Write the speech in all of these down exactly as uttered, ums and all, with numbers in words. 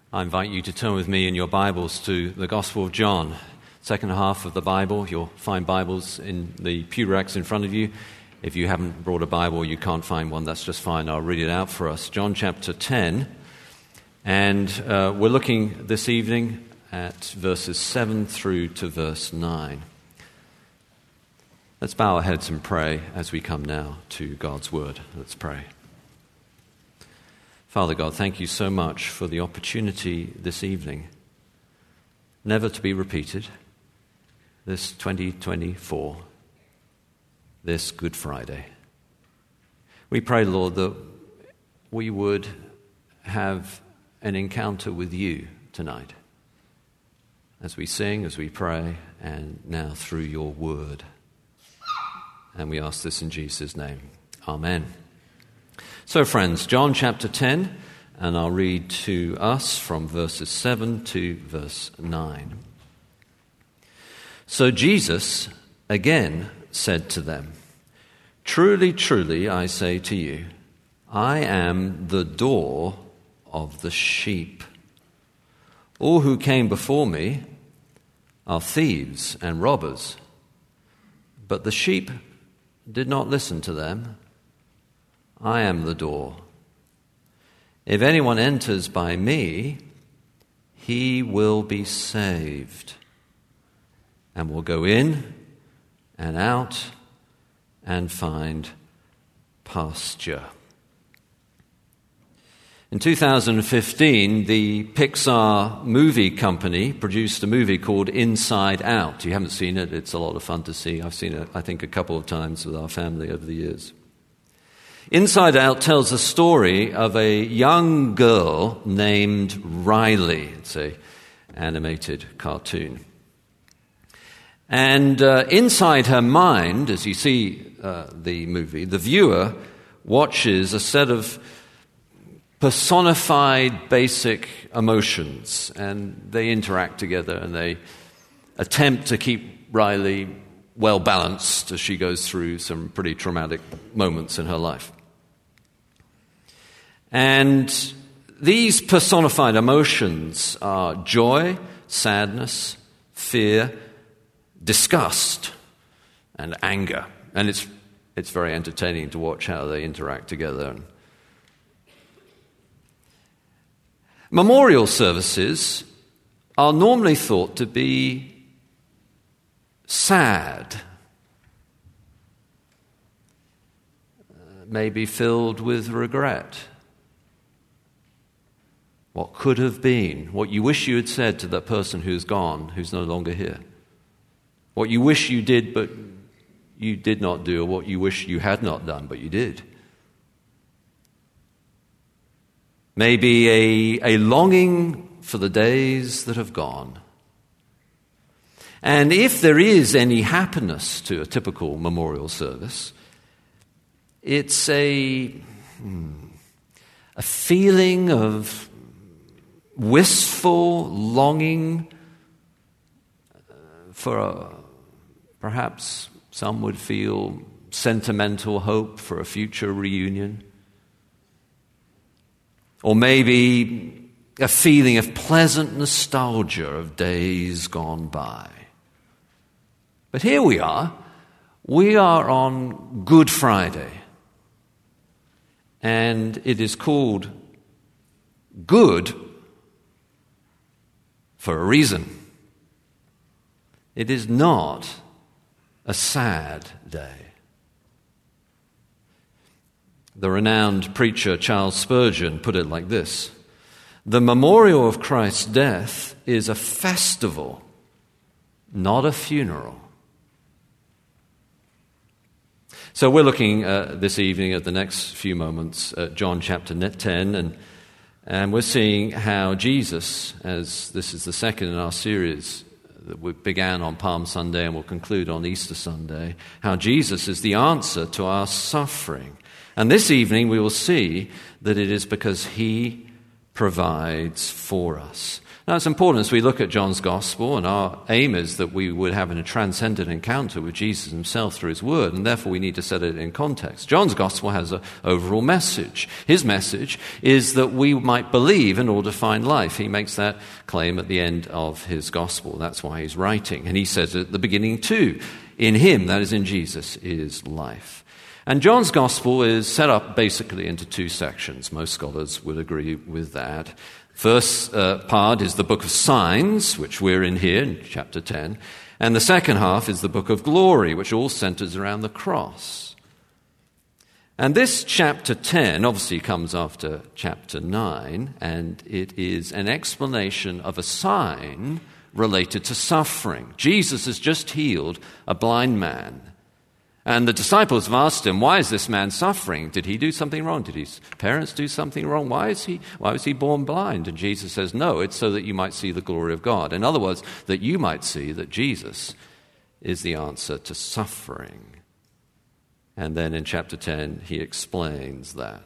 I invite you to turn with me in your Bibles to the Gospel of John, second half of the Bible. You'll find Bibles in the pew racks in front of you. If you haven't brought a Bible, you can't find one, that's just fine. I'll read it out for us. John chapter ten, and uh, we're looking this evening at verses seven through to verse nine. Let's bow our heads and pray as we come now to God's Word. Let's pray. Father God, thank you so much for the opportunity this evening, never to be repeated, this twenty twenty-four, this Good Friday. We pray, Lord, that we would have an encounter with you tonight, as we sing, as we pray, and now through your word. And we ask this in Jesus' name. Amen. So, friends, John chapter ten, and I'll read to us from verses seven to verse nine. So Jesus again said to them, "Truly, truly, I say to you, I am the door of the sheep. All who came before me are thieves and robbers, but the sheep did not listen to them. I am the door. If anyone enters by me, he will be saved, and will go in and out and find pasture." In two thousand fifteen, the Pixar movie company produced a movie called Inside Out. You haven't seen it, it's a lot of fun to see. I've seen it, I think, a couple of times with our family over the years. Inside Out tells the story of a young girl named Riley. It's an animated cartoon. And uh, inside her mind, as you see uh, the movie, the viewer watches a set of personified basic emotions, and they interact together and they attempt to keep Riley well balanced as she goes through some pretty traumatic moments in her life. And these personified emotions are joy, sadness, fear, disgust, and anger. And it's it's very entertaining to watch how they interact together. Memorial services are normally thought to be sad, uh, maybe filled with regret. What could have been, what you wish you had said to that person who's gone, who's no longer here. What you wish you did but you did not do, or what you wish you had not done but you did. Maybe a, a longing for the days that have gone. And if there is any happiness to a typical memorial service, it's a, hmm, a feeling of wistful longing for a, perhaps some would feel sentimental hope for a future reunion. Or maybe a feeling of pleasant nostalgia of days gone by. But here we are. We are on Good Friday. And it is called good for a reason. It is not a sad day. The renowned preacher Charles Spurgeon put it like this: "The memorial of Christ's death is a festival, not a funeral." So we're looking uh, this evening at the next few moments at John chapter ten, and, and we're seeing how Jesus, as this is the second in our series that we began on Palm Sunday and will conclude on Easter Sunday, how Jesus is the answer to our suffering. And this evening we will see that it is because he provides for us. Now, it's important as we look at John's Gospel, and our aim is that we would have a transcendent encounter with Jesus himself through his word, and therefore we need to set it in context. John's Gospel has an overall message. His message is that we might believe in order to find life. He makes that claim at the end of his Gospel. That's why he's writing. And he says at the beginning too, in him, that is in Jesus, is life. And John's Gospel is set up basically into two sections. Most scholars would agree with that. First uh, part is the book of signs, which we're in here in chapter ten. And the second half is the book of glory, which all centers around the cross. And this chapter ten obviously comes after chapter nine, and it is an explanation of a sign related to suffering. Jesus has just healed a blind man. And the disciples have asked him, why is this man suffering? Did he do something wrong? Did his parents do something wrong? Why is he, why was he born blind? And Jesus says, no, it's so that you might see the glory of God. In other words, that you might see that Jesus is the answer to suffering. And then in chapter ten, he explains that.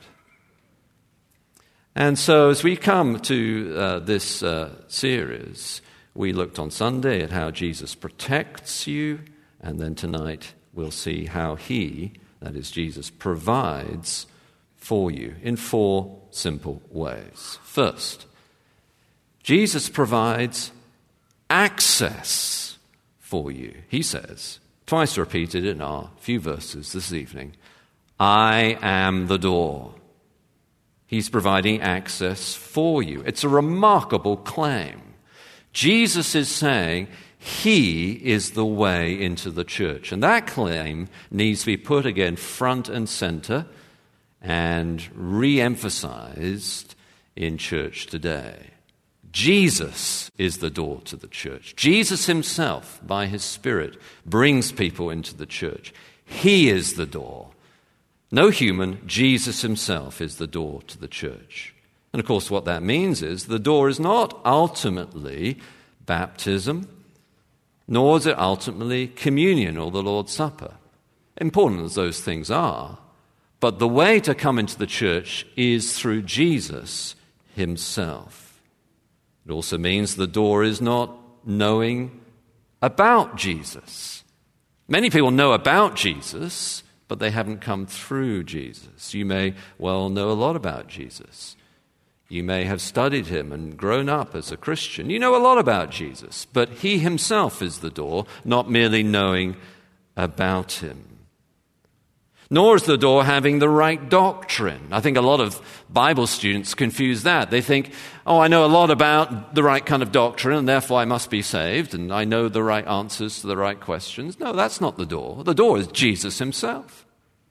And so as we come to uh, this uh, series, we looked on Sunday at how Jesus protects you, and then tonight we'll see how he, that is Jesus, provides for you in four simple ways. First, Jesus provides access for you. He says, twice repeated in our few verses this evening, I am the door. He's providing access for you. It's a remarkable claim. Jesus is saying, he is the way into the church. And that claim needs to be put again front and center and re-emphasized in church today. Jesus is the door to the church. Jesus himself, by his Spirit, brings people into the church. He is the door. No human, Jesus himself is the door to the church. And of course what that means is the door is not ultimately baptism, nor is it ultimately communion or the Lord's Supper. Important as those things are, but the way to come into the church is through Jesus himself. It also means the door is not knowing about Jesus. Many people know about Jesus, but they haven't come through Jesus. You may well know a lot about Jesus. You may have studied him and grown up as a Christian. You know a lot about Jesus, but he himself is the door, not merely knowing about him. Nor is the door having the right doctrine. I think a lot of Bible students confuse that. They think, oh, I know a lot about the right kind of doctrine, and therefore I must be saved, and I know the right answers to the right questions. No, that's not the door. The door is Jesus himself.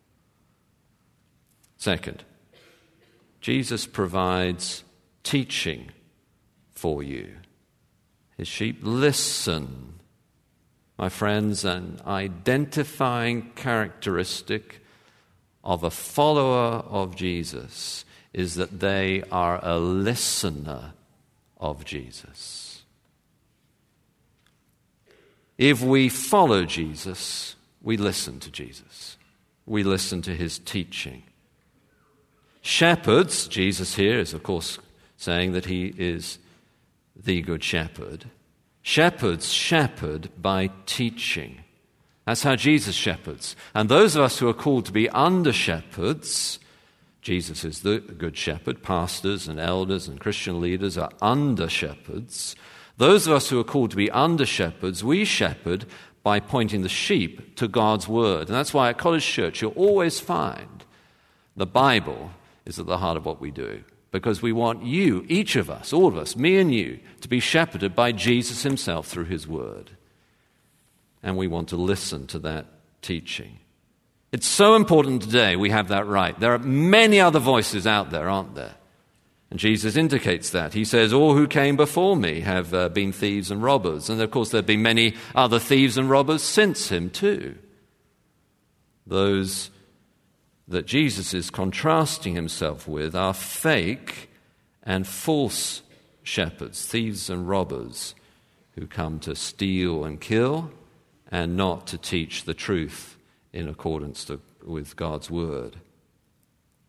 Second, Jesus provides teaching for you. His sheep listen. My friends, an identifying characteristic of a follower of Jesus is that they are a listener of Jesus. If we follow Jesus, we listen to Jesus. We listen to his teaching. Shepherds, Jesus here is of course saying that he is the good shepherd. Shepherds shepherd by teaching. That's how Jesus shepherds. And those of us who are called to be under shepherds, Jesus is the good shepherd, pastors and elders and Christian leaders are under shepherds. Those of us who are called to be under shepherds, we shepherd by pointing the sheep to God's word. And that's why at College Church you'll always find the Bible is at the heart of what we do. Because we want you, each of us, all of us, me and you, to be shepherded by Jesus himself through his word. And we want to listen to that teaching. It's so important today we have that right. There are many other voices out there, aren't there? And Jesus indicates that. He says, all who came before me have uh, been thieves and robbers. And of course there have been many other thieves and robbers since him too. Those that Jesus is contrasting himself with are fake and false shepherds, thieves and robbers who come to steal and kill and not to teach the truth in accordance to, with God's word.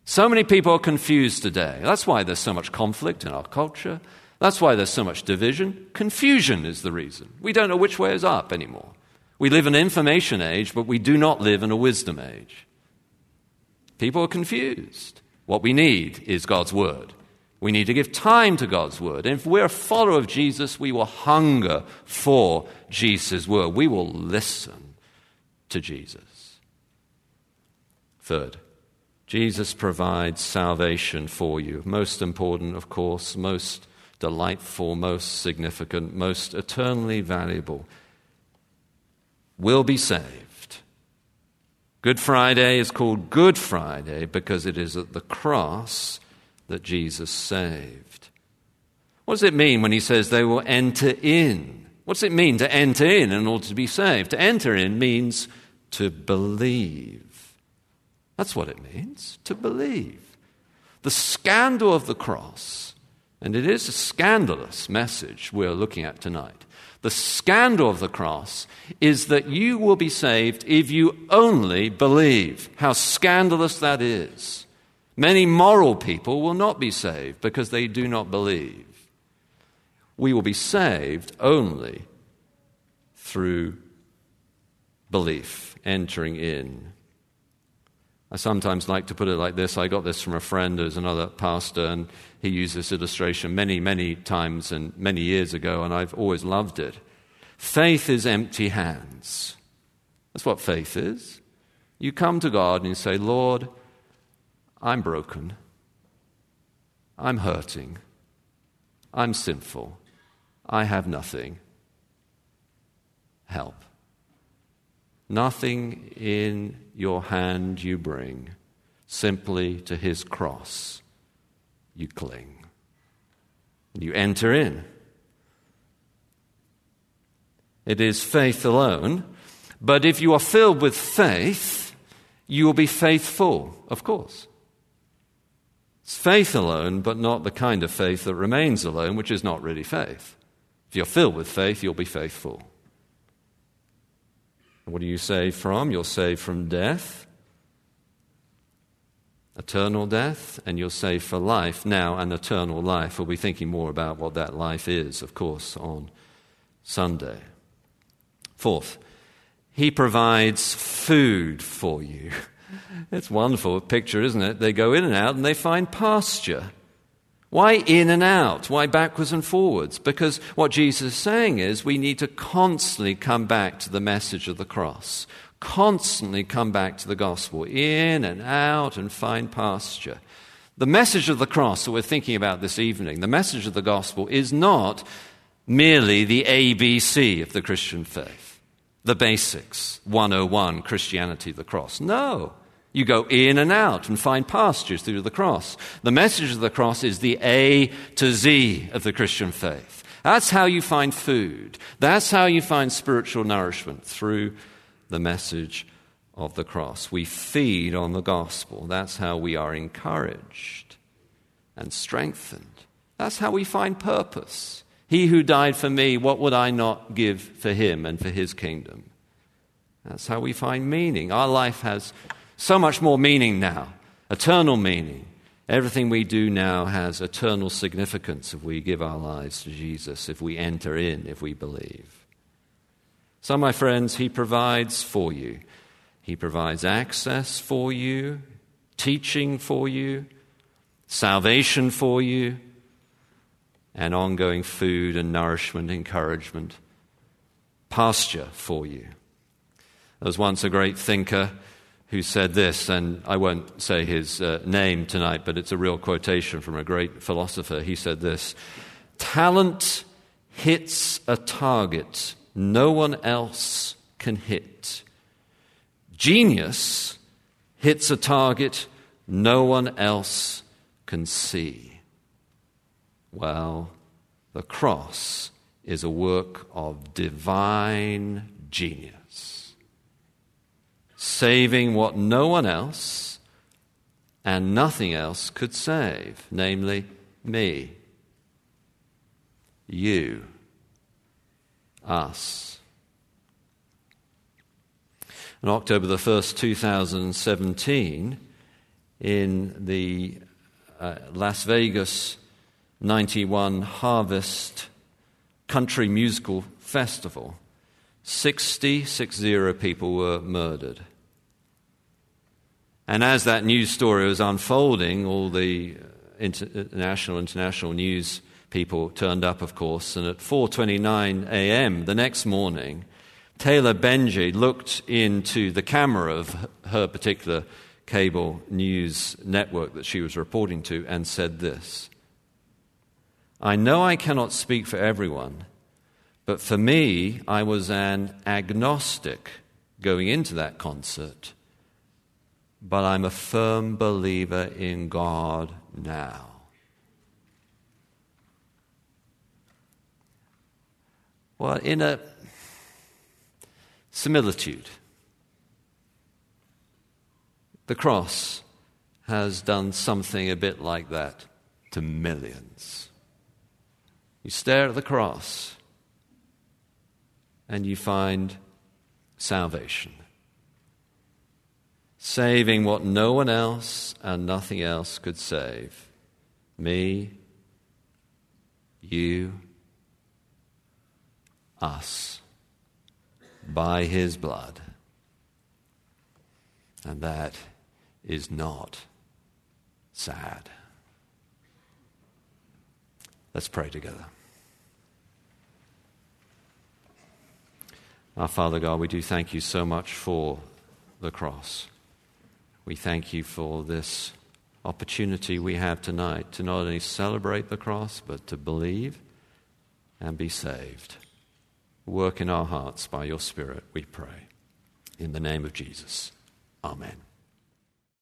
So many people are confused today. That's why there's so much conflict in our culture. That's why there's so much division. Confusion is the reason. We don't know which way is up anymore. We live in an information age, but we do not live in a wisdom age. People are confused. What we need is God's word. We need to give time to God's word. And if we're a follower of Jesus, we will hunger for Jesus' word. We will listen to Jesus. Third, Jesus provides salvation for you. Most important, of course, most delightful, most significant, most eternally valuable. Will be saved. Good Friday is called Good Friday because it is at the cross that Jesus saved. What does it mean when he says they will enter in? What does it mean to enter in in order to be saved? To enter in means to believe. That's what it means, to believe. The scandal of the cross, and it is a scandalous message we're looking at tonight. The scandal of the cross is that you will be saved if you only believe. How scandalous that is. Many moral people will not be saved because they do not believe. We will be saved only through belief, entering in. I sometimes like to put it like this. I got this from a friend who's another pastor, and he used this illustration many, many times and many years ago, and I've always loved it. Faith is empty hands. That's what faith is. You come to God and you say, Lord, I'm broken. I'm hurting. I'm sinful. I have nothing. Help. Nothing in your hand you bring, simply to his cross you cling. You enter in. It is faith alone, but if you are filled with faith, you will be faithful, of course. It's faith alone, but not the kind of faith that remains alone, which is not really faith. If you're filled with faith, you'll be faithful. What are you saved from? You're saved from death, eternal death, and you're saved for life. Now, an eternal life. We'll be thinking more about what that life is, of course, on Sunday. Fourth, he provides food for you. It's a wonderful picture, isn't it? They go in and out and they find pasture. Why in and out? Why backwards and forwards? Because what Jesus is saying is we need to constantly come back to the message of the cross. Constantly come back to the gospel. In and out and find pasture. The message of the cross that we're thinking about this evening, the message of the gospel is not merely the A B C of the Christian faith. The basics, one oh one, Christianity, the cross. No. You go in and out and find pastures through the cross. The message of the cross is the A to Z of the Christian faith. That's how you find food. That's how you find spiritual nourishment, through the message of the cross. We feed on the gospel. That's how we are encouraged and strengthened. That's how we find purpose. He who died for me, what would I not give for him and for his kingdom? That's how we find meaning. Our life has so much more meaning now, eternal meaning. Everything we do now has eternal significance if we give our lives to Jesus, if we enter in, if we believe. So, my friends, he provides for you. He provides access for you, teaching for you, salvation for you, and ongoing food and nourishment, encouragement, pasture for you. There was once a great thinker who said this, and I won't say his uh, name tonight, but it's a real quotation from a great philosopher. He said this: talent hits a target no one else can hit. Genius hits a target no one else can see. Well, the cross is a work of divine genius, saving what no one else and nothing else could save, namely me, you, us. On October the first, two thousand seventeen, in the uh, Las Vegas ninety-one Harvest Country Musical Festival, sixty, six zero people were murdered. And as that news story was unfolding, all the international, international news people turned up, of course, and at four twenty-nine a.m. the next morning, Taylor Benji looked into the camera of her particular cable news network that she was reporting to and said this: "I know I cannot speak for everyone, but for me, I was an agnostic going into that concert, but I'm a firm believer in God now." Well, in a similitude, the cross has done something a bit like that to millions. You stare at the cross and you find salvation, saving what no one else and nothing else could save. Me, you, us, by his blood. And that is not sad. Let's pray together. Our Father God, we do thank you so much for the cross. We thank you for this opportunity we have tonight to not only celebrate the cross, but to believe and be saved. Work in our hearts by your Spirit, we pray. In the name of Jesus. Amen.